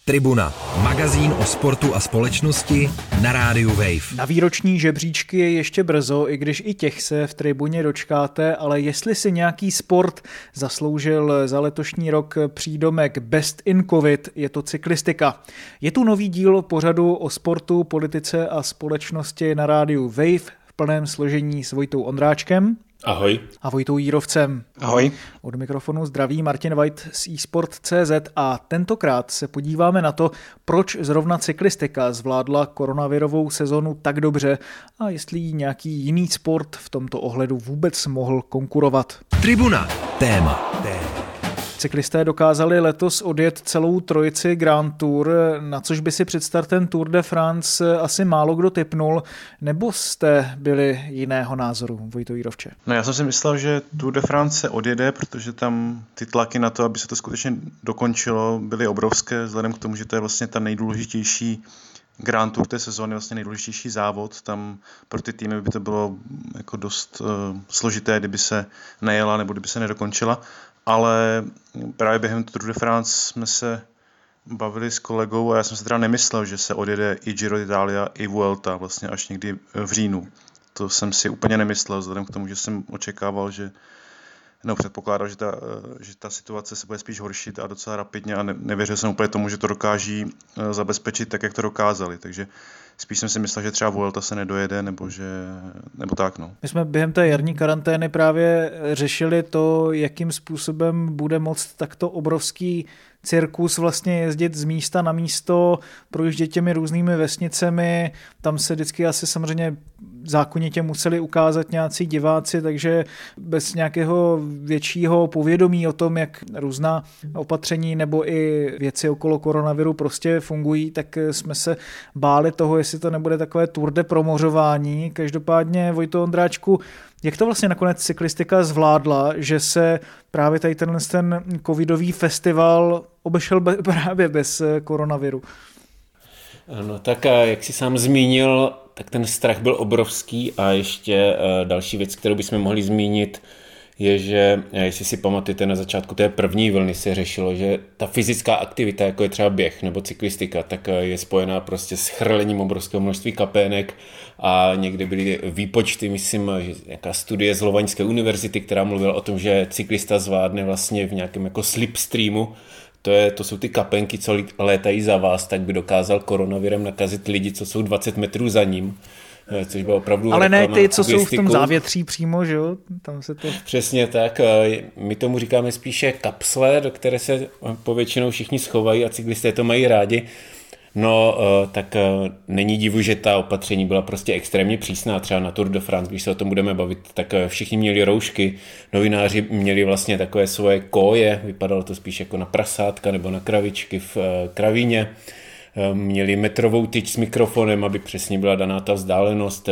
Tribuna, magazín o sportu a společnosti na rádiu Wave. Na výroční žebříčky je ještě brzo, i když i těch se v Tribuně dočkáte, ale jestli si nějaký sport zasloužil za letošní rok přídomek Best in Covid, je to cyklistika. Je tu nový díl pořadu o sportu, politice a společnosti na rádiu Wave v plném složení s Vojtou Ondráčkem. Ahoj. A Vojtou Jírovcem. Ahoj. Od mikrofonu zdraví Martin White z eSport.cz a tentokrát se podíváme na to, proč zrovna cyklistika zvládla koronavirovou sezonu tak dobře a jestli jí nějaký jiný sport v tomto ohledu vůbec mohl konkurovat. Tribuna. Téma. Cyklisté dokázali letos odjet celou trojici Grand Tour, na což by si před startem Tour de France asi málo kdo tipnul, nebo jste byli jiného názoru, Vojto Jírovče? No já jsem si myslel, že Tour de France se odjede, protože tam ty tlaky na to, aby se to skutečně dokončilo, byly obrovské, vzhledem k tomu, že to je vlastně ta nejdůležitější Grand Tour té sezóny, vlastně nejdůležitější závod. Tam pro ty týmy by to bylo jako dost složité, kdyby se nejela nebo kdyby se nedokončila. Ale právě během Tour de France jsme se bavili s kolegou a já jsem se teda nemyslel, že se odjede i Giro d'Italia, i Vuelta vlastně až někdy v říjnu. To jsem si úplně nemyslel, vzhledem k tomu, že jsem očekával, předpokládal, že ta situace se bude spíš horšit a docela rapidně a nevěřil jsem úplně tomu, že to dokáží zabezpečit tak, jak to dokázali. Takže spíš jsem si myslel, že třeba Vuelta se nedojede, nebo tak. No. My jsme během té jarní karantény právě řešili to, jakým způsobem bude moct takto obrovský cirkus vlastně jezdit z místa na místo, projíždět těmi různými vesnicemi. Tam se vždycky asi samozřejmě zákonitě museli ukázat nějací diváci, takže bez nějakého většího povědomí o tom, jak různá opatření nebo i věci okolo koronaviru prostě fungují, tak jsme se báli toho, jestli to nebude takové tour de promořování. Každopádně, Vojto Ondráčku, jak to vlastně nakonec cyklistika zvládla, že se právě tady ten covidový festival obešel právě bez koronaviru? No tak jak jsi sám zmínil, tak ten strach byl obrovský a ještě další věc, kterou bychom mohli zmínit, je, že jestli si pamatujete, na začátku té první vlny se řešilo, že ta fyzická aktivita, jako je třeba běh nebo cyklistika, tak je spojená prostě s chrlením obrovského množství kapének a někde byly výpočty, myslím, že nějaká studie z Lovaňské univerzity, která mluvila o tom, že cyklista zvládne vlastně v nějakém jako slipstreamu, to jsou ty kapenky, co létají za vás, tak by dokázal koronavirem nakazit lidi, co jsou 20 metrů za ním. Což bylo opravdu ale ne ty, co jsou v tom závětří přímo, že jo? Tam se to... Přesně tak. My tomu říkáme spíše kapsle, do které se povětšinou všichni schovají a cyklisté to mají rádi. No, tak není divu, že ta opatření byla prostě extrémně přísná. Třeba na Tour de France, když se o tom budeme bavit, tak všichni měli roušky, novináři měli vlastně takové svoje koje, vypadalo to spíš jako na prasátka nebo na kravičky v kravíně. Měli metrovou tyč s mikrofonem, aby přesně byla daná ta vzdálenost.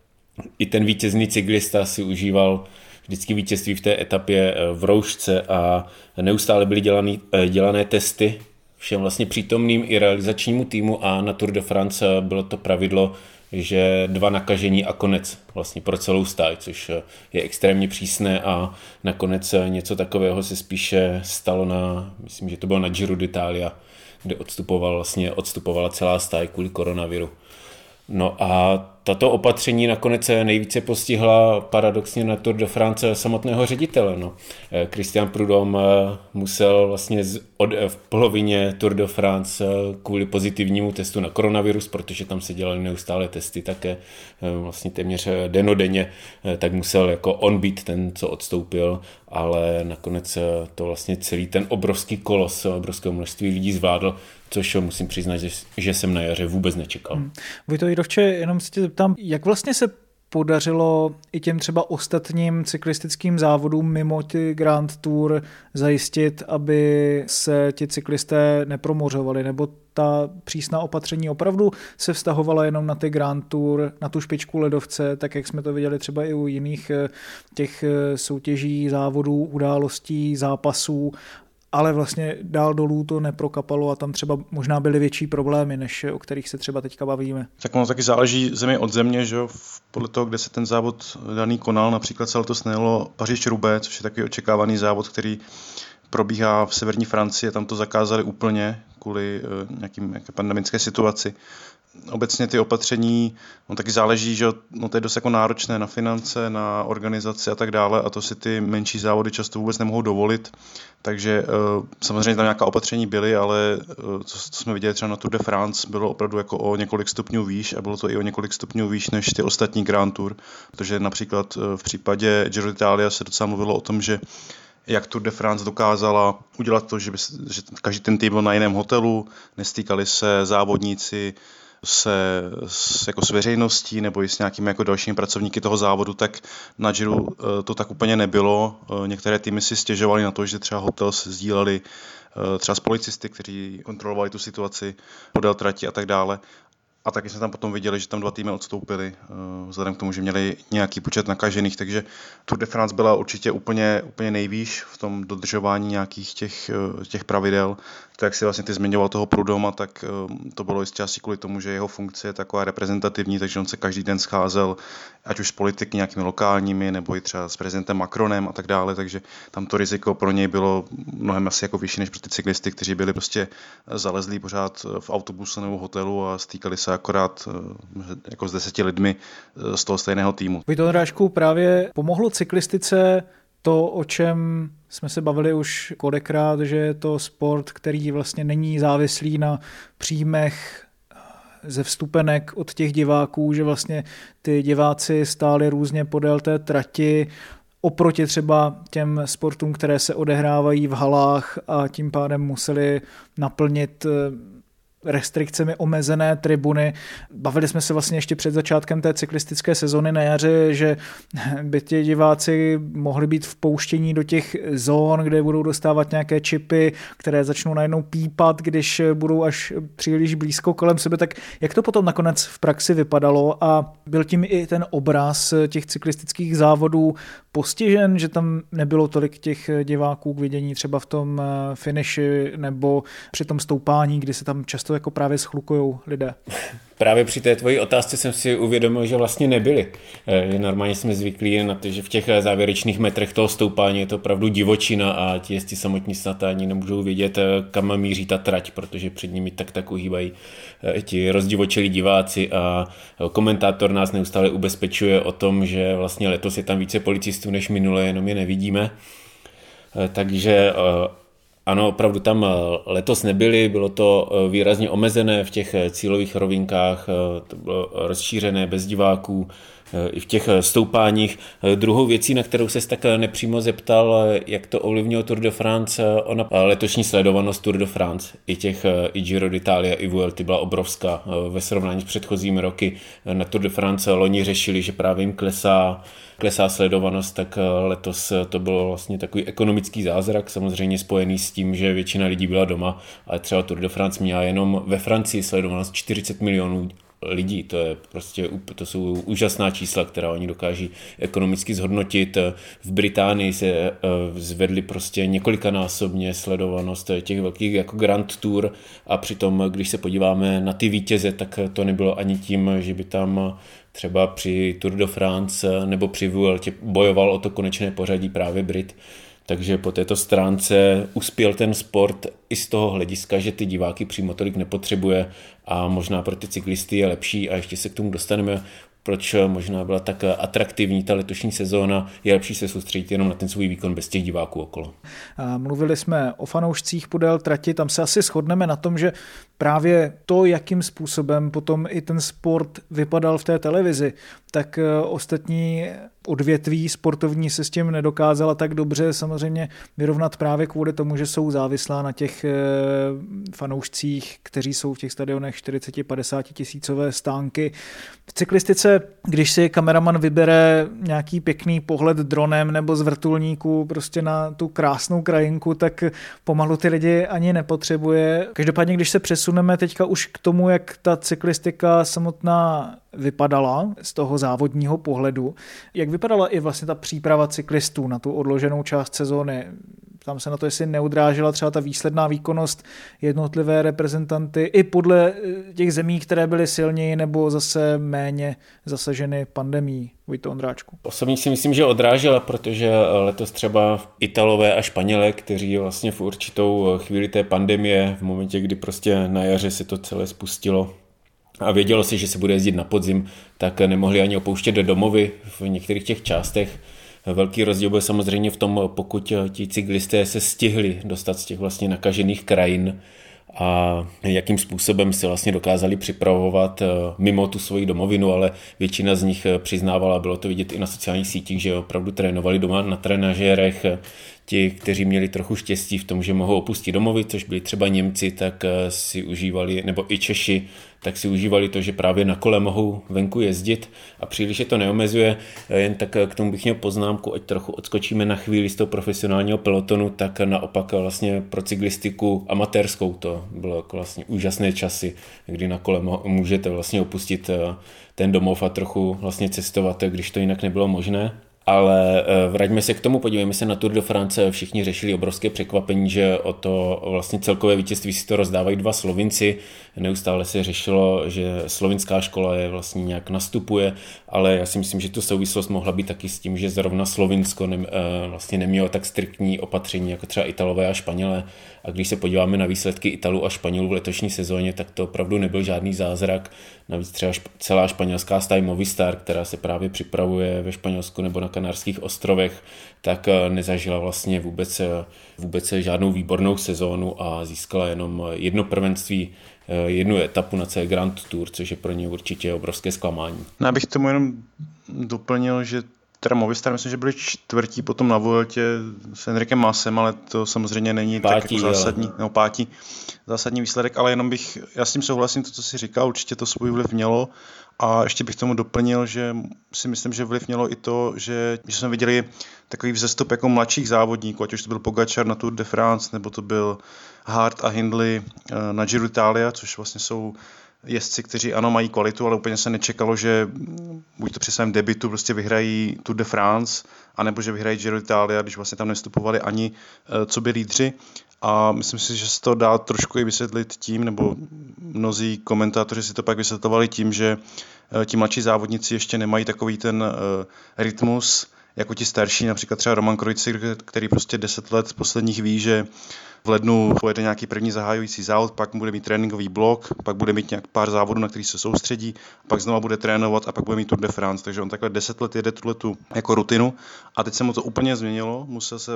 I ten vítězný cyklista si užíval vždycky vítězství v té etapě v roušce a neustále byly dělané testy všem vlastně přítomným i realizačnímu týmu a na Tour de France bylo to pravidlo, že 2 nakažení a konec vlastně pro celou stáj, což je extrémně přísné a nakonec něco takového se spíše stalo myslím, že to bylo na Giro d'Italia, kde odstupovala celá stáj kvůli koronaviru. No a tato opatření nakonec nejvíce postihla paradoxně na Tour de France samotného ředitele. No. Christian Prudhomme musel vlastně v polovině Tour de France kvůli pozitivnímu testu na koronavirus, protože tam se dělaly neustále testy také vlastně téměř dennodenně, tak musel jako on být ten, co odstoupil, ale nakonec to vlastně celý ten obrovský kolos, obrovského množství lidí zvládl, což musím přiznat, že jsem na jaře vůbec nečekal. Vojto Jírovče, jenom se tě zeptám, jak vlastně se podařilo i těm třeba ostatním cyklistickým závodům mimo ty Grand Tour zajistit, aby se ti cyklisté nepromořovali, nebo ta přísná opatření opravdu se vztahovala jenom na ty Grand Tour, na tu špičku ledovce, tak jak jsme to viděli třeba i u jiných těch soutěží, závodů, událostí, zápasů, ale vlastně dál dolů to neprokapalo a tam třeba možná byly větší problémy, než o kterých se třeba teďka bavíme. Tak ono taky záleží země od země, že jo, podle toho, kde se ten závod daný konal, například se letos nejelo Paříž-Roubaix, což je takový očekávaný závod, který probíhá v severní Francii, tam to zakázali úplně kvůli nějaké pandemické situaci. Obecně ty opatření, taky záleží, že to je dost jako náročné na finance, na organizaci a tak dále a to si ty menší závody často vůbec nemohou dovolit, takže samozřejmě tam nějaká opatření byly, ale co jsme viděli třeba na Tour de France, bylo opravdu jako o několik stupňů výš a bylo to i o několik stupňů výš než ty ostatní Grand Tour, protože například v případě Giro d'Italia se docela mluvilo o tom, že jak Tour de France dokázala udělat to, že každý ten tým byl na jiném hotelu, nestýkali se závodníci s veřejností nebo i s nějakými jako dalšími pracovníky toho závodu, tak na Giro to tak úplně nebylo. Některé týmy si stěžovaly na to, že třeba hotel se sdíleli třeba s policisty, kteří kontrolovali tu situaci podél trati a tak dále. A taky jsme tam potom viděli, že tam 2 týmy odstoupily, vzhledem k tomu, že měli nějaký počet nakažených, takže Tour de France byla určitě úplně nejvýš v tom dodržování nějakých těch pravidel. To, jak si vlastně ty zmiňoval toho Prudhoma, tak to bylo jistě asi kvůli tomu, že jeho funkce je taková reprezentativní, takže on se každý den scházel, ať už s politiky nějakými lokálními, nebo i třeba s prezidentem Macronem a tak dále, takže tam to riziko pro něj bylo mnohem asi jako vyšší než pro ty cyklisty, kteří byli prostě zalezlí pořád v autobuse nebo hotelu a stýkali se akorát jako s 10 lidmi z toho stejného týmu. Vojto Ondrášku, právě pomohlo cyklistice to, o čem jsme se bavili už kodekrát, že je to sport, který vlastně není závislý na příjmech ze vstupenek od těch diváků, že vlastně ty diváci stáli různě podél té trati, oproti třeba těm sportům, které se odehrávají v halách a tím pádem museli naplnit restrikcemi omezené tribuny. Bavili jsme se vlastně ještě před začátkem té cyklistické sezony na jaře, že by ti diváci mohli být vpouštění do těch zón, kde budou dostávat nějaké čipy, které začnou najednou pípat, když budou až příliš blízko kolem sebe. Tak jak to potom nakonec v praxi vypadalo a byl tím i ten obraz těch cyklistických závodů postižen, že tam nebylo tolik těch diváků k vidění třeba v tom finiši nebo při tom stoupání, kdy se tam často jako právě schlukujou lidé? Právě při té tvojí otázce jsem si uvědomil, že vlastně nebyli. Normálně jsme zvyklí na to, že v těch závěrečných metrech toho stoupání je to opravdu divočina a ti jezdci samotní snad ani nemůžou vědět, kam míří ta trať, protože před nimi tak uhýbají ti rozdivočelí diváci a komentátor nás neustále ubezpečuje o tom, že vlastně letos je tam více policistů než minule, jenom je nevidíme. Takže ano, opravdu tam letos nebyli, bylo to výrazně omezené v těch cílových rovinkách, to bylo rozšířené bez diváků i v těch stoupáních. Druhou věcí, na kterou ses tak nepřímo zeptal, jak to ovlivnilo Tour de France, ona letošní sledovanost Tour de France, i Giro d'Italia, i Vuelty byla obrovská ve srovnání s předchozími roky. Na Tour de France loni řešili, že právě jim klesá sledovanost, tak letos to bylo vlastně takový ekonomický zázrak, samozřejmě spojený s tím, že většina lidí byla doma, ale třeba Tour de France měla jenom ve Francii sledovanost 40 milionů lidí, to jsou úžasná čísla, která oni dokáží ekonomicky zhodnotit. V Británii se zvedly prostě několikanásobně sledovanost těch velkých jako Grand Tour a přitom, když se podíváme na ty vítěze, tak to nebylo ani tím, že by tam třeba při Tour de France nebo při Vueltě bojoval o to konečné pořadí právě Brit. Takže po této stránce uspěl ten sport i z toho hlediska, že ty diváky přímo tolik nepotřebuje a možná pro ty cyklisty je lepší a ještě se k tomu dostaneme, proč možná byla tak atraktivní ta letošní sezóna, je lepší se soustředit jenom na ten svůj výkon bez těch diváků okolo. Mluvili jsme o fanoušcích podél trati, tam se asi shodneme na tom, že právě to, jakým způsobem potom i ten sport vypadal v té televizi, tak ostatní odvětví sportovní se s tím nedokázala tak dobře samozřejmě vyrovnat právě kvůli tomu, že jsou závislá na těch fanoušcích, kteří jsou v těch stadionech 40-50 tisícové stánky. V cyklistice, když si kameraman vybere nějaký pěkný pohled dronem nebo z vrtulníku prostě na tu krásnou krajinku, tak pomalu ty lidi ani nepotřebuje. Každopádně, když se přesuneme teďka už k tomu, jak ta cyklistika samotná vypadala z toho závodního pohledu, jak vypadala i vlastně ta příprava cyklistů na tu odloženou část sezóny. Tam se na to, jestli neudrážela třeba ta výsledná výkonnost jednotlivé reprezentanty i podle těch zemí, které byly silněji nebo zase méně zasaženy pandemií. Vojto Ondráčku. Osobně si myslím, že odrážela, protože letos třeba Italové a Španělé, kteří vlastně v určitou chvíli té pandemie, v momentě, kdy prostě na jaře se to celé spustilo a vědělo se, že se bude jezdit na podzim, tak nemohli ani opouštět domovy v některých těch částech. Velký rozdíl byl samozřejmě v tom, pokud ti cyklisté se stihli dostat z těch vlastně nakažených krajin a jakým způsobem se vlastně dokázali připravovat mimo tu svoji domovinu, ale většina z nich přiznávala, bylo to vidět i na sociálních sítích, že opravdu trénovali doma na trenažérech. Ti, kteří měli trochu štěstí v tom, že mohou opustit domovy, což byli třeba Němci, tak si užívali, nebo i Češi, tak si užívali to, že právě na kole mohou venku jezdit a příliš je to neomezuje. Jen tak k tomu bych měl poznámku, ať trochu odskočíme na chvíli z toho profesionálního pelotonu, tak naopak vlastně pro cyklistiku amatérskou to bylo jako vlastně úžasné časy, kdy na kole můžete vlastně opustit ten domov a trochu vlastně cestovat, když to jinak nebylo možné. Ale vraťme se k tomu, podívejme se na Tour de France, všichni řešili obrovské překvapení, že o to vlastně celkové vítězství si to rozdávají dva Slovinci, neustále se řešilo, že slovinská škola je vlastně nějak nastupuje, ale já si myslím, že tu souvislost mohla být taky s tím, že zrovna Slovinsko vlastně nemělo tak striktní opatření jako třeba Italové a Španělé, a když se podíváme na výsledky Italů a Španělů v letošní sezóně, tak to opravdu nebyl žádný zázrak. Navíc třeba celá španělská stáj Movistar, která se právě připravuje ve Španělsku nebo na Kanárských ostrovech, tak nezažila vlastně vůbec žádnou výbornou sezónu a získala jenom jedno prvenství, jednu etapu na celé Grand Tour, což je pro ně určitě obrovské zklamání. Já bych tomu jenom doplnil, že teda Movistar, myslím, že byli čtvrtí potom na Vueltě s Enrikem Masem, ale to samozřejmě není tak jako zásadní výsledek, ale jenom já s tím souhlasím, to, co jsi říkal, určitě to svůj vliv mělo a ještě bych tomu doplnil, že si myslím, že vliv mělo i to, že jsme viděli takový vzestup jako mladších závodníků, ať už to byl Pogačar na Tour de France, nebo to byl Hart a Hindley na Giro d'Italia, což vlastně jsou jezdci, kteří ano mají kvalitu, ale úplně se nečekalo, že buď to při svém debutu prostě vyhrají Tour de France, anebo že vyhrají Giro d'Italia, když vlastně tam nestupovali ani co by lídři. A myslím si, že se to dá trošku i vysvětlit tím, nebo mnozí komentátoři si to pak vysvětlovali tím, že ti mladší závodníci ještě nemají takový ten rytmus, jako ti starší, například třeba Roman Kreuzer, který prostě 10 let posledních ví, že v lednu pojede nějaký první zahájující závod, pak bude mít tréninkový blok, pak bude mít nějak pár závodů, na který se soustředí, pak znova bude trénovat a pak bude mít Tour de France. Takže on takhle 10 let jede tuhletu jako rutinu a teď se mu to úplně změnilo,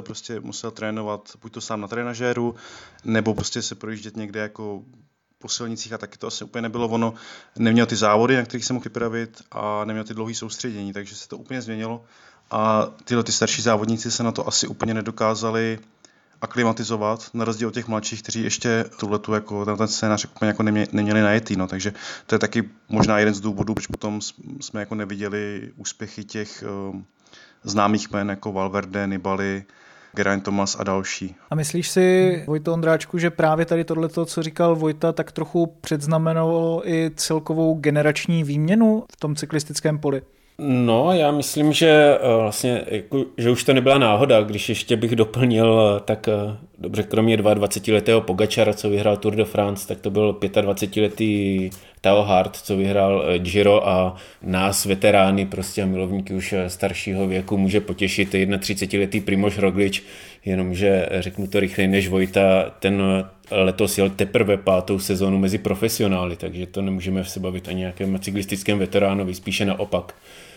musel trénovat buď to sám na trenažéru, nebo prostě se projíždět někde jako po silnicích a taky to asi úplně nebylo ono. Neměl ty závody, na kterých se mohl připravit a neměl ty dlouhé soustředění, takže se to úplně změnilo. A tyhle ty starší závodníci se na to asi úplně nedokázali aklimatizovat, na rozdíl od těch mladších, kteří ještě tuhletu jako ten scénář úplně jako neměli najetý, no, takže to je taky možná jeden z důvodů, proč potom jsme jako neviděli úspěchy těch známých jmen jako Valverde, Nibali, Geraint Thomas a další. A myslíš si, Vojto Ondráčku, že právě tady tohleto, co říkal Vojta, tak trochu předznamenalo i celkovou generační výměnu v tom cyklistickém poli? No, já myslím, že vlastně, že už to nebyla náhoda, když ještě bych doplnil, tak dobře, kromě 22letého Pogačara, co vyhrál Tour de France, tak to byl 25letý Tao Hart, co vyhrál Giro a nás, veterány prostě a milovníky už staršího věku, může potěšit 31letý Primož Roglič, jenomže řeknu to rychleji než Vojta, ten letos jel teprve 5. sezónu mezi profesionály, takže to nemůžeme se bavit o nějakém cyklistickém veteránovi, spíše naopak.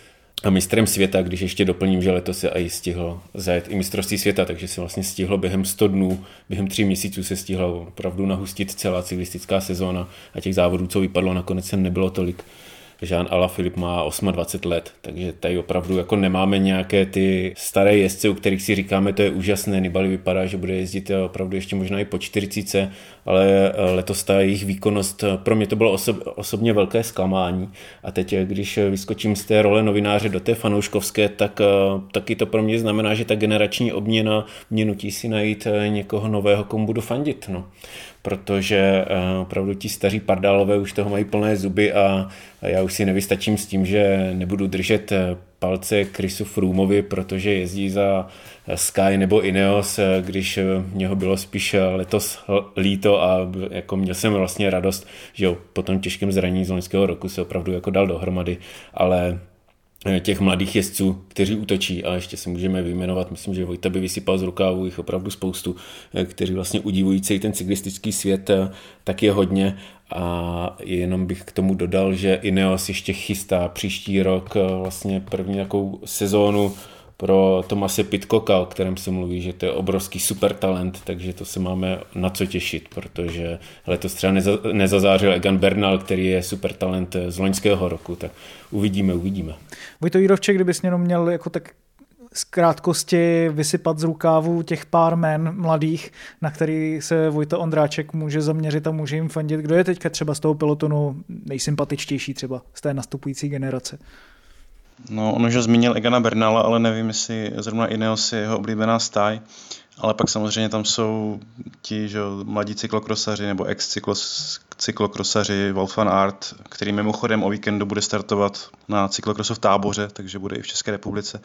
A mistrem světa, když ještě doplním, že letos se i stihl zajet i mistrovství světa, takže se vlastně stihlo během 100 dnů, během 3 měsíců se stihla opravdu nahustit celá cyklistická sezóna a těch závodů, co vypadlo, nakonec sem nebylo tolik. Jean Alaphilippe má 28 let, takže tady opravdu jako nemáme nějaké ty staré jezdce, u kterých si říkáme, to je úžasné. Nibali vypadá, že bude jezdit opravdu ještě možná i po 40, ale letos ta jejich výkonnost, pro mě to bylo osobně velké zklamání. A teď, když vyskočím z té role novináře do té fanouškovské, tak taky to pro mě znamená, že ta generační obměna mě nutí si najít někoho nového, komu budu fandit. No. protože opravdu ti staří pardálové už toho mají plné zuby a já už si nevystačím s tím, že nebudu držet palce Chrisu Froomovi, protože jezdí za Sky nebo Ineos, když něho bylo spíš letos líto a jako měl jsem vlastně radost, že jo, po tom těžkém zranění z loňského roku se opravdu jako dal dohromady, ale těch mladých jezdců, kteří útočí, a ještě si můžeme vyjmenovat, myslím, že Vojta by vysypal z rukávu jich opravdu spoustu, kteří vlastně udivují celý ten cyklistický svět, tak je hodně. A jenom bych k tomu dodal, že Ineos ještě chystá příští rok vlastně první takovou sezónu pro Tomase Pidcocka, o kterém se mluví, že to je obrovský super talent, takže to se máme na co těšit, protože letos třeba nezazářil Egan Bernal, který je super talent z loňského roku, tak uvidíme. Vojto Jírovče, kdybys jenom měl jako tak z krátkosti vysypat z rukávu těch pár jmen mladých, na který se Vojta Ondráček může zaměřit a může jim fandit. Kdo je teďka třeba z toho pelotonu nejsympatičtější třeba z té nastupující generace? No, on už zmínil Egana Bernala, ale nevím, jestli zrovna Ineos je jeho oblíbená stáj, ale pak samozřejmě tam jsou ti, že mladí cyklokrosaři nebo ex-cyklokrosaři Wout van Aert, který mimochodem o víkendu bude startovat na cyklokrosu v Táboře, takže bude i v České republice.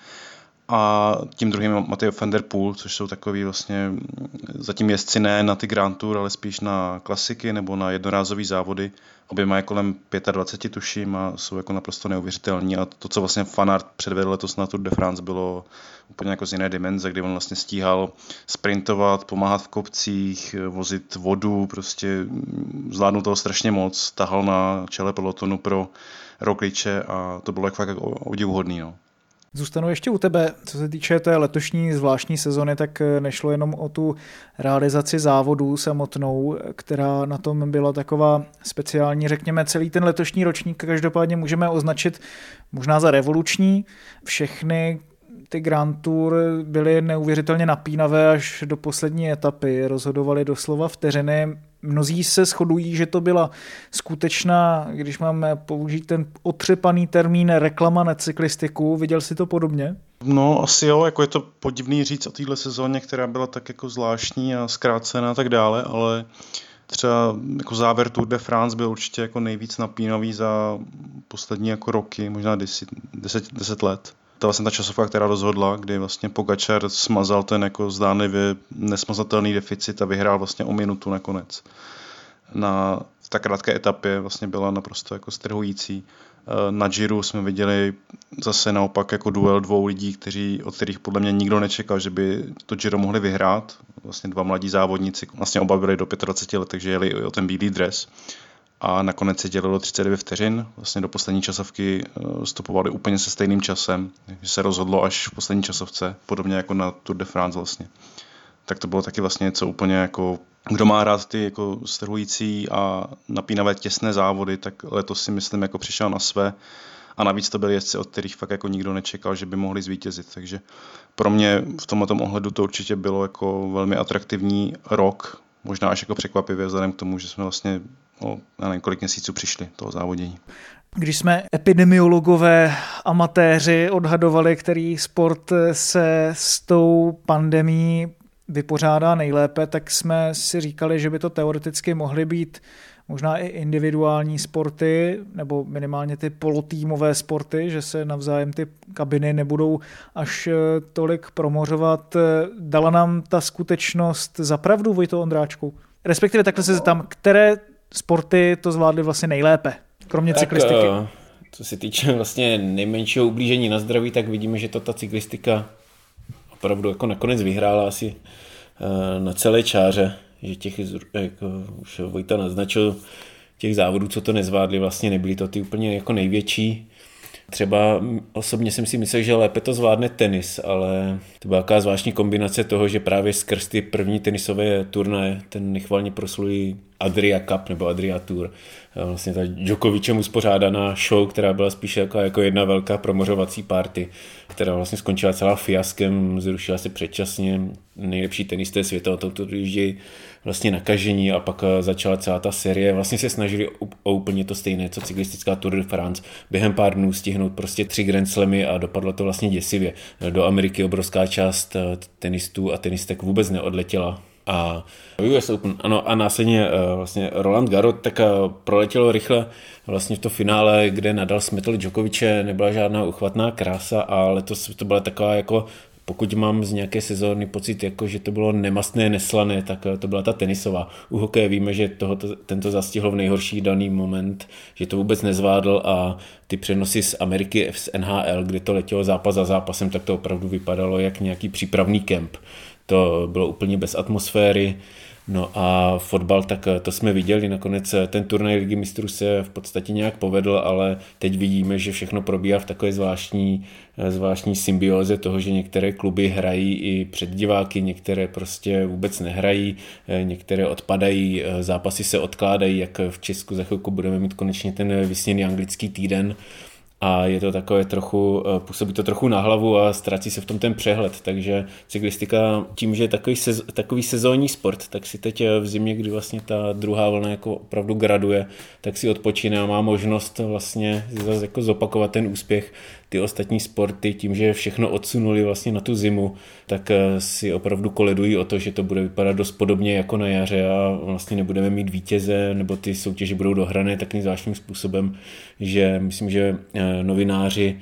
A tím druhým Matej van der Poel, což jsou takový vlastně zatím jezdci ne na ty Grand Tour, ale spíš na klasiky nebo na jednorázové závody. Obě mají kolem 25 tuším a jsou jako naprosto neuvěřitelní. A to, co vlastně Van Aert předvedl letos na Tour de France, bylo úplně jako z jiné dimenze, kdy on vlastně stíhal sprintovat, pomáhat v kopcích, vozit vodu, prostě zvládnul toho strašně moc, tahal na čele pelotonu pro Rogliče a to bylo fakt jako obdivuhodný. No. Zůstanu ještě u tebe. Co se týče té letošní zvláštní sezony, tak nešlo jenom o tu realizaci závodů samotnou, která na tom byla taková speciální. Řekněme, celý ten letošní ročník každopádně můžeme označit možná za revoluční. Všechny ty Grand Tour byly neuvěřitelně napínavé až do poslední etapy. Rozhodovaly doslova vteřiny. Mnozí se shodují, že to byla skutečná, když máme použít ten otřepaný termín, reklama na cyklistiku. Viděl jsi to podobně? No asi jo, jako je to podivný říct o téhle sezóně, která byla tak jako zvláštní a zkrácená a tak dále, ale třeba jako závěr Tour de France byl určitě jako nejvíc napínavý za poslední jako roky, možná 10 let. To vlastně ta časovka, která rozhodla, kdy vlastně Pogačar smazal ten jako zdánlivě nesmazatelný deficit a vyhrál vlastně o minutu nakonec. V tak krátké etapě vlastně byla naprosto jako strhující. Na Giro jsme viděli zase naopak jako duel dvou lidí, od kterých podle mě nikdo nečekal, že by to Giro mohli vyhrát. Vlastně dva mladí závodníci, vlastně oba byli do 25 let, takže jeli o ten bílý dres. A nakonec se dělalo 39 vteřin, vlastně do poslední časovky stopovali úplně se stejným časem, takže se rozhodlo až v poslední časovce, podobně jako na Tour de France vlastně. Tak to bylo taky vlastně něco úplně jako, kdo má rád ty jako strhující a napínavé těsné závody, tak letos si myslím jako přišel na své a navíc to byli jezdci, od kterých fakt jako nikdo nečekal, že by mohli zvítězit, takže pro mě v tomto ohledu to určitě bylo jako velmi atraktivní rok, možná až jako překvapivě vzhledem k tomu, že jsme vlastně na několik měsíců přišli toho závodění. Když jsme epidemiologové, amatéři odhadovali, který sport se s tou pandemií vypořádá nejlépe, tak jsme si říkali, že by to teoreticky mohly být možná i individuální sporty, nebo minimálně ty polotýmové sporty, že se navzájem ty kabiny nebudou až tolik promořovat. Dala nám ta skutečnost za pravdu, Vojto Ondráčku? Respektive takhle se zeptám, které sporty to zvládly vlastně nejlépe, kromě cyklistiky? Co se týče vlastně nejmenšího ublížení na zdraví, tak vidíme, že to ta cyklistika opravdu jako nakonec vyhrála asi na celé čáře, že těch, jako už Vojta naznačil, těch závodů, co to nezvládli, vlastně nebyly to ty úplně jako největší. Třeba osobně jsem si myslel, že lépe to zvládne tenis, ale to byla taková zvláštní kombinace toho, že právě skrz ty první tenisové turnaje, ten nechvalně proslulý Adria Cup nebo Adria Tour, vlastně ta Djokovicem uspořádaná show, která byla spíš jako jedna velká promořovací party, která vlastně skončila celá fiaskem, zrušila se předčasně, nejlepší tenisté světa o tomto dojíždějí vlastně nakažení a pak začala celá ta série. Vlastně se snažili o úplně to stejné, co cyklistická Tour de France, během pár dnů stihnout prostě 3 Grand Slamy a dopadlo to vlastně děsivě. Do Ameriky obrovská část tenistů a tenistek vůbec neodletěla. a US Open, ano, a následně vlastně Roland Garros, tak proletělo rychle vlastně v to finále, kde Nadal smetl Djokoviče, nebyla žádná uchvatná krása a letos to byla taková jako, pokud mám z nějaké sezóny pocit, jako že to bylo nemastné, neslané, tak to byla ta tenisová. U hokeje víme, že tento zastihl v nejhorší daný moment, že to vůbec nezvládl a ty přenosy z Ameriky, z NHL, kde to letělo zápas za zápasem, tak to opravdu vypadalo jak nějaký přípravný kemp. To bylo úplně bez atmosféry. No a fotbal, tak to jsme viděli, nakonec ten turnaj Ligy mistrů se v podstatě nějak povedl, ale teď vidíme, že všechno probíhá v takové zvláštní symbioze toho, že některé kluby hrají i před diváky, některé prostě vůbec nehrají, některé odpadají, zápasy se odkládají, jak v Česku za chvilku budeme mít konečně ten vysněný anglický týden. A je to takové trochu, působí to trochu na hlavu a ztrácí se v tom ten přehled, takže cyklistika tím, že je takový sezónní sport, tak si teď v zimě, kdy vlastně ta druhá vlna jako opravdu graduje, tak si odpočíne a má možnost vlastně zase jako zopakovat ten úspěch. Ty ostatní sporty tím, že všechno odsunuli vlastně na tu zimu, tak si opravdu koledují o to, že to bude vypadat dost podobně jako na jaře a vlastně nebudeme mít vítěze, nebo ty soutěže budou dohrané takovým zvláštním způsobem, že myslím, že novináři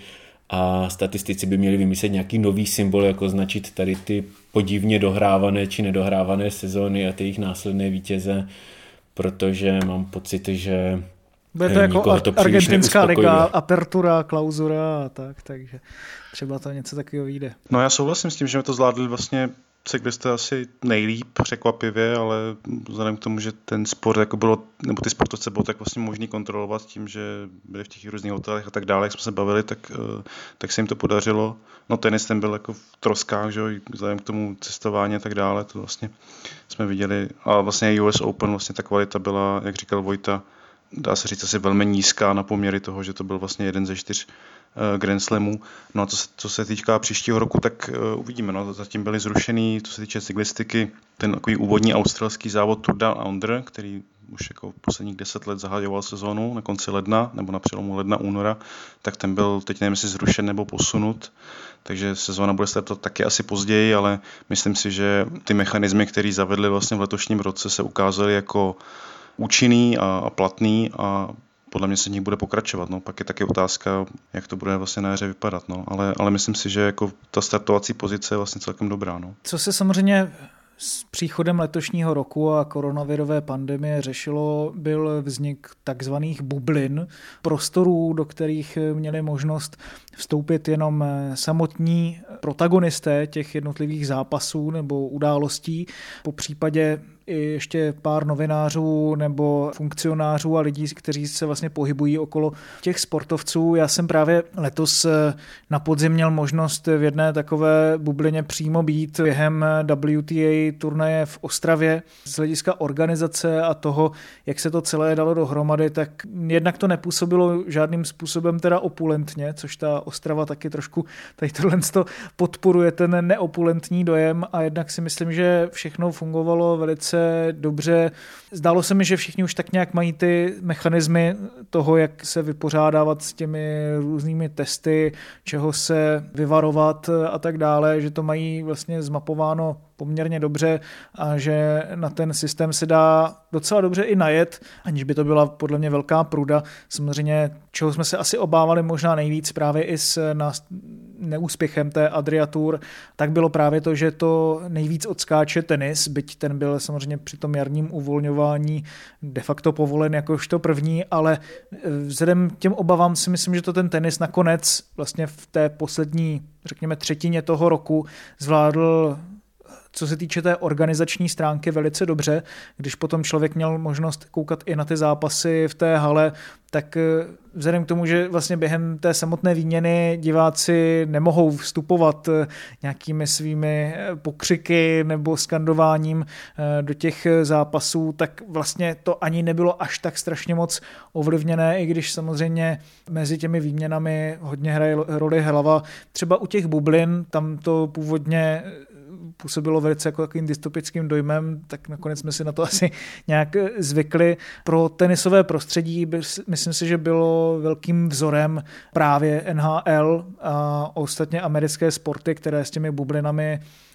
a statistici by měli vymyslet nějaký nový symbol, jako značit tady ty podivně dohrávané či nedohrávané sezóny a ty jejich následné vítěze, protože mám pocit, že bude to jako argentinská liga, apertura, klauzura a tak, takže třeba to něco takového vyjde. No já souhlasím s tím, že to zvládli vlastně cyklisté asi nejlíp, překvapivě, ale vzhledem k tomu, že ten sport jako bylo, nebo ty sportovce bylo tak vlastně možný kontrolovat tím, že byli v těch různých hotelech a tak dále, jak jsme se bavili, tak se jim to podařilo. No tenis ten byl jako v troskách, že jo, vzhledem k tomu cestování a tak dále, to vlastně jsme viděli. A vlastně US Open, vlastně ta kvalita byla, jak říkal Vojta, dá se říct asi velmi nízká na poměry toho, že to byl vlastně jeden ze 4 Grand Slamů. No a co se týká příštího roku, tak uvidíme. No, zatím byly zrušený, co se týče cyklistiky, ten takový úvodní australský závod Tour Down Under, který už jako posledních 10 let zahajoval sezónu na konci ledna, nebo na přelomu ledna, února, tak ten byl teď nevím, jestli zrušen nebo posunut. Takže sezóna bude startovat taky asi později, ale myslím si, že ty mechanismy, které zavedli vlastně v letošním roce, se ukázaly jako účinný a platný a podle mě se v nich bude pokračovat. No. Pak je taky otázka, jak to bude vlastně na jaře vypadat. No. Ale myslím si, že jako ta startovací pozice je vlastně celkem dobrá. No. Co se samozřejmě s příchodem letošního roku a koronavirové pandemie řešilo, byl vznik takzvaných bublin, prostorů, do kterých měli možnost vstoupit jenom samotní protagonisté těch jednotlivých zápasů nebo událostí, po případě i ještě pár novinářů nebo funkcionářů a lidí, kteří se vlastně pohybují okolo těch sportovců. Já jsem právě letos na podzim měl možnost v jedné takové bublině přímo být během WTA turnaje v Ostravě. Z hlediska organizace a toho, jak se to celé dalo dohromady, tak jednak to nepůsobilo žádným způsobem teda opulentně, což ta Ostrava taky trošku tady tohle podporuje ten neopulentní dojem a jednak si myslím, že všechno fungovalo velice dobře. Zdálo se mi, že všichni už tak nějak mají ty mechanismy toho, jak se vypořádávat s těmi různými testy, čeho se vyvarovat a tak dále, že to mají vlastně zmapováno poměrně dobře a že na ten systém se dá docela dobře i najet, aniž by to byla podle mě velká pruda. Samozřejmě, čeho jsme se asi obávali možná nejvíc právě i s neúspěchem té Adria Tour, tak bylo právě to, že to nejvíc odskáče tenis, byť ten byl samozřejmě při tom jarním uvolňování de facto povolen jakožto první, ale vzhledem k těm obavám si myslím, že to ten tenis nakonec vlastně v té poslední, řekněme, třetině toho roku zvládl, co se týče té organizační stránky, velice dobře. Když potom člověk měl možnost koukat i na ty zápasy v té hale, tak vzhledem k tomu, že vlastně během té samotné výměny diváci nemohou vstupovat nějakými svými pokřiky nebo skandováním do těch zápasů, tak vlastně to ani nebylo až tak strašně moc ovlivněné, i když samozřejmě mezi těmi výměnami hodně hraje roli hlava. Třeba u těch bublin, tam to původně působilo velice jako takovým dystopickým dojmem, tak nakonec jsme si na to asi nějak zvykli. Pro tenisové prostředí myslím si, že bylo velkým vzorem právě NHL a ostatně americké sporty, které s těmi bublinami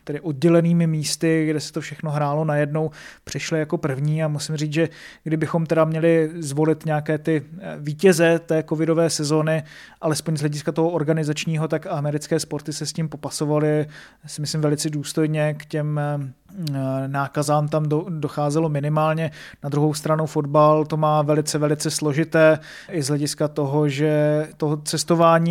tedy oddělenými místy, kde se to všechno hrálo najednou, přišli jako první a musím říct, že kdybychom teda měli zvolit nějaké ty vítěze té covidové sezóny, alespoň z hlediska toho organizačního, tak americké sporty se s tím popasovaly, si myslím, velice důstojně. K těm nákazám tam docházelo minimálně. Na druhou stranu fotbal to má velice, velice složité i z hlediska toho, že toho cestování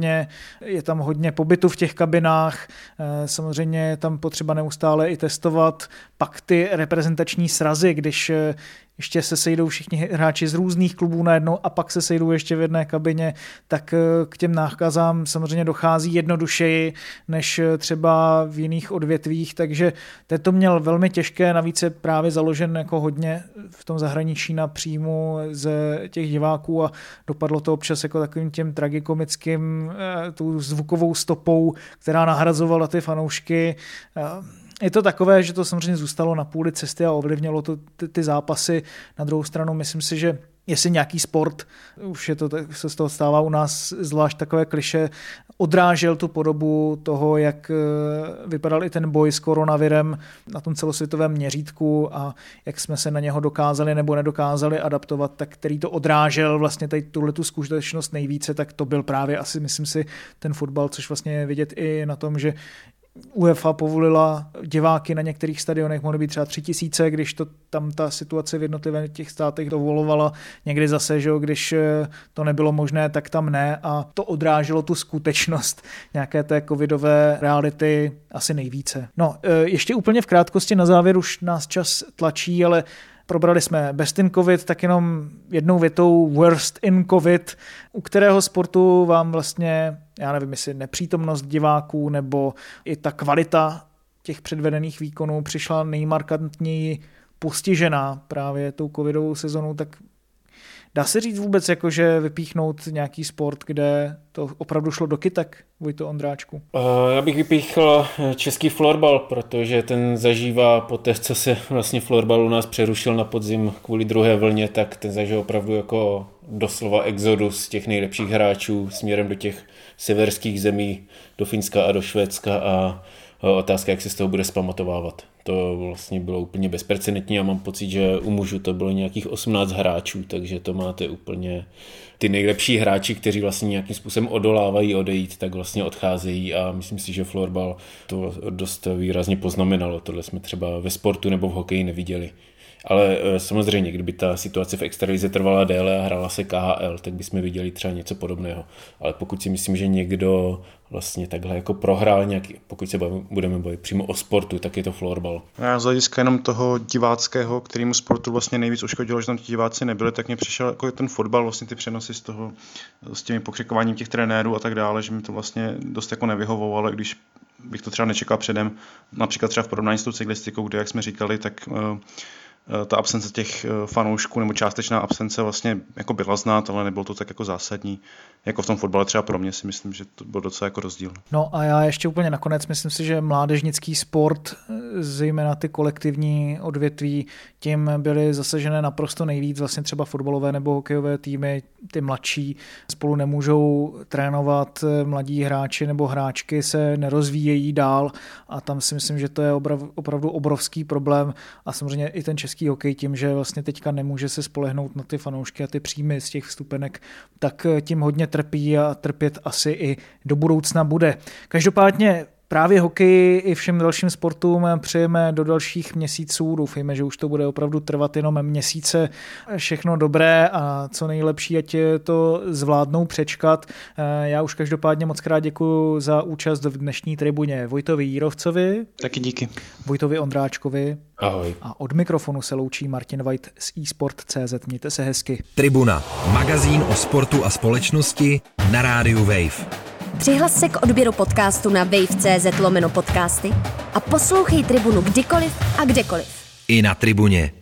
je tam hodně pobytu v těch kabinách, samozřejmě je tam potřeba neustále i testovat, pak ty reprezentační srazy, když ještě se sejdou všichni hráči z různých klubů najednou a pak se sejdou ještě v jedné kabině, tak k těm nákazám samozřejmě dochází jednodušeji než třeba v jiných odvětvích, takže to měl velmi těžké, navíc je právě založen jako hodně v tom zahraničí na příjmu ze těch diváků a dopadlo to občas jako takovým těm tragikomickým tou zvukovou stopou, která nahrazovala ty fanoušky. Je to takové, že to samozřejmě zůstalo na půli cesty a ovlivnilo to ty zápasy. Na druhou stranu myslím si, že jestli nějaký sport, už je to, se z toho stává u nás zvlášť takové klišé, odrážel tu podobu toho, jak vypadal i ten boj s koronavirem na tom celosvětovém měřítku a jak jsme se na něho dokázali nebo nedokázali adaptovat, tak který to odrážel vlastně tady tuhletu skutečnost nejvíce, tak to byl právě asi, myslím si, ten fotbal, což vlastně je vidět i na tom, že UEFA povolila diváky na některých stadionech, mohly být třeba 3000, když to tam ta situace v jednotlivých těch státech dovolovala, někdy zase, že když to nebylo možné, tak tam ne a to odráželo tu skutečnost nějaké té covidové reality asi nejvíce. No, ještě úplně v krátkosti na závěr, už nás čas tlačí, ale probrali jsme Best in Covid, tak jenom jednou větou Worst in Covid, u kterého sportu vám vlastně, já nevím, jestli nepřítomnost diváků nebo i ta kvalita těch předvedených výkonů přišla nejmarkantněji postižená právě tou covidovou sezónou, tak dá se říct vůbec, jakože vypíchnout nějaký sport, kde to opravdu šlo do kytek, Vojto Ondráčku? Já bych vypíchl český florbal, protože ten zažívá po té, co se vlastně florbal u nás přerušil na podzim kvůli druhé vlně, tak ten zažil opravdu jako doslova exodus těch nejlepších hráčů směrem do těch severských zemí, do Finska a do Švédska a otázka, jak se z toho bude zpamatovávat. To vlastně bylo úplně bezprecedentní a mám pocit, že u mužů to bylo nějakých 18 hráčů, takže to máte úplně ty nejlepší hráči, kteří vlastně nějakým způsobem odolávají odejít, tak vlastně odcházejí a myslím si, že florbal to dost výrazně poznamenalo. Tohle jsme třeba ve sportu nebo v hokeji neviděli. Ale samozřejmě, kdyby ta situace v extralize trvala déle a hrála se KHL, tak bychom viděli třeba něco podobného. Ale pokud si myslím, že někdo vlastně takhle jako prohrál nějaký, pokud se budeme bavit přímo o sportu, tak je to florbal. Já z hlediska jenom toho diváckého, kterému sportu vlastně nejvíc uškodilo, že tam ti diváci nebyli, tak mě přišel jako ten fotbal, vlastně ty přenosy z toho, s těmi pokřikováním těch trenérů a tak dále, že mi to vlastně dost jako nevyhovovalo, ale když bych to třeba nečekal předem, například třeba v porovnání s tou cyklistikou, kde, jak jsme říkali, tak ta absence těch fanoušků nebo částečná absence vlastně jako byla znát, ale nebylo to tak jako zásadní. Jako v tom fotbale třeba pro mě si myslím, že to byl docela jako rozdíl. No a já ještě úplně nakonec myslím si, že mládežnický sport, zejména ty kolektivní odvětví, tím byly zasažené naprosto nejvíc. Vlastně třeba fotbalové nebo hokejové týmy, ty mladší, spolu nemůžou trénovat, mladí hráči nebo hráčky se nerozvíjejí dál a tam si myslím, že to je opravdu obrovský problém a samozřejmě i ten český hokej tím, že vlastně teďka nemůže se spolehnout na ty fanoušky a ty příjmy z těch vstupenek, tak tím hodně trpí a trpět asi i do budoucna bude. Každopádně právě hokeji i všem dalším sportům přejeme do dalších měsíců. Doufejme, že už to bude opravdu trvat jenom měsíce. Všechno dobré a co nejlepší, ať to zvládnou přečkat. Já už každopádně moc krát děkuji za účast v dnešní tribuně Vojtovi Jírovcovi. Taky díky. Vojtovi Ondráčkovi. Ahoj. A od mikrofonu se loučí Martin White z eSport.cz. Mějte se hezky. Tribuna, magazín o sportu a společnosti na rádiu Wave. Přihlas se k odběru podcastu na wave.cz/podcasty a poslouchej Tribunu kdykoliv a kdekoliv. I na tribuně.